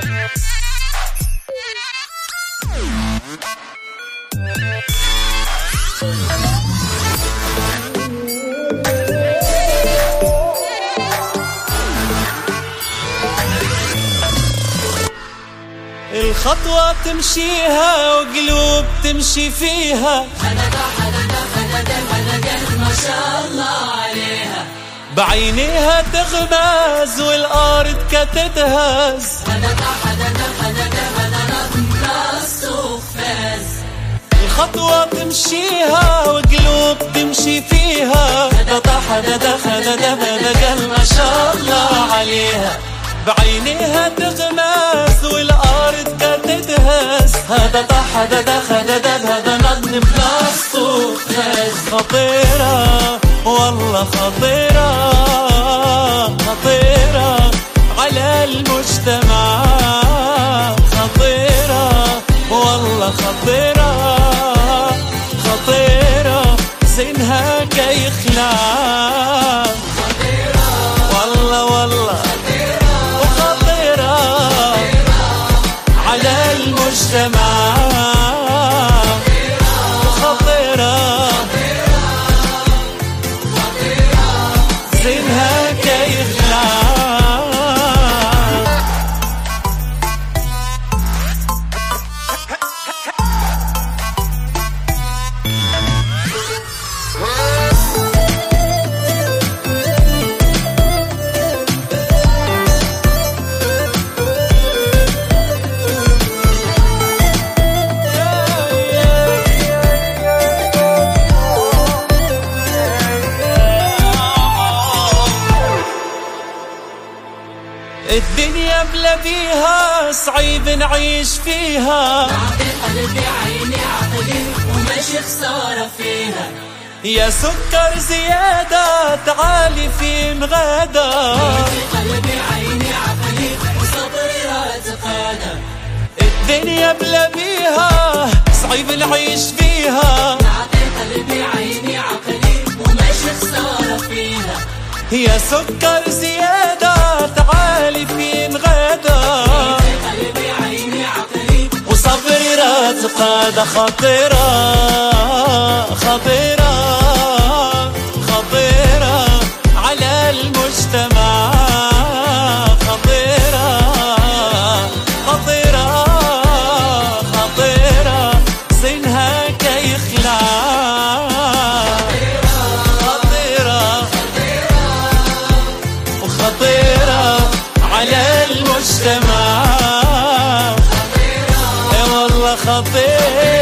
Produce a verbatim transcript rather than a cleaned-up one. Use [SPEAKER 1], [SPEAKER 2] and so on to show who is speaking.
[SPEAKER 1] الخطوة تمشيها وقلوب تمشي فيها،
[SPEAKER 2] حددا حددا حددا حددا ما شاء الله عليها.
[SPEAKER 1] بعينيها تغمز والأرض كتتهز،
[SPEAKER 2] حددا حددا حددا حددا راس وفاز.
[SPEAKER 1] الخطوة تمشيها وقلوب تمشي فيها، حددا حددا حددا حددا ما شاء الله عليها. بعينيها تغمز والأرض كتتهز، هذا طح هذا دخ هذا دب هذا نظم بلاص وفاز. خطيرة والله خطيرة خطيرة على المجتمع، خطيرة والله خطيرة خطيرة زينها كيخلع، والله والله على المجتمع، خطيرة زينها كيخلع. الدنيا بلا بيها صعيب نعيش فيها،
[SPEAKER 2] تعطي قلبي عيني عقلي وماشي خسارة فيها.
[SPEAKER 1] يا سكر زيادة تعالي في مغادة،
[SPEAKER 2] تعطي قلبي عيني عقلي وصبري راتقادة.
[SPEAKER 1] الدنيا بلا بيها صعيب نعيش فيها،
[SPEAKER 2] تعطي قلبي عيني عقلي وماشي خسارة فيها.
[SPEAKER 1] يا سكر زيادة تعالي في مغادة،
[SPEAKER 2] قلبي عيني عقلي
[SPEAKER 1] وصبري راتقادة. خطيرة خطيرة خطيرة على المجتمع، خطيرة خطيرة خطيرة زينها كيخلع، خطيرة على المجتمع، اي والله خطيرة.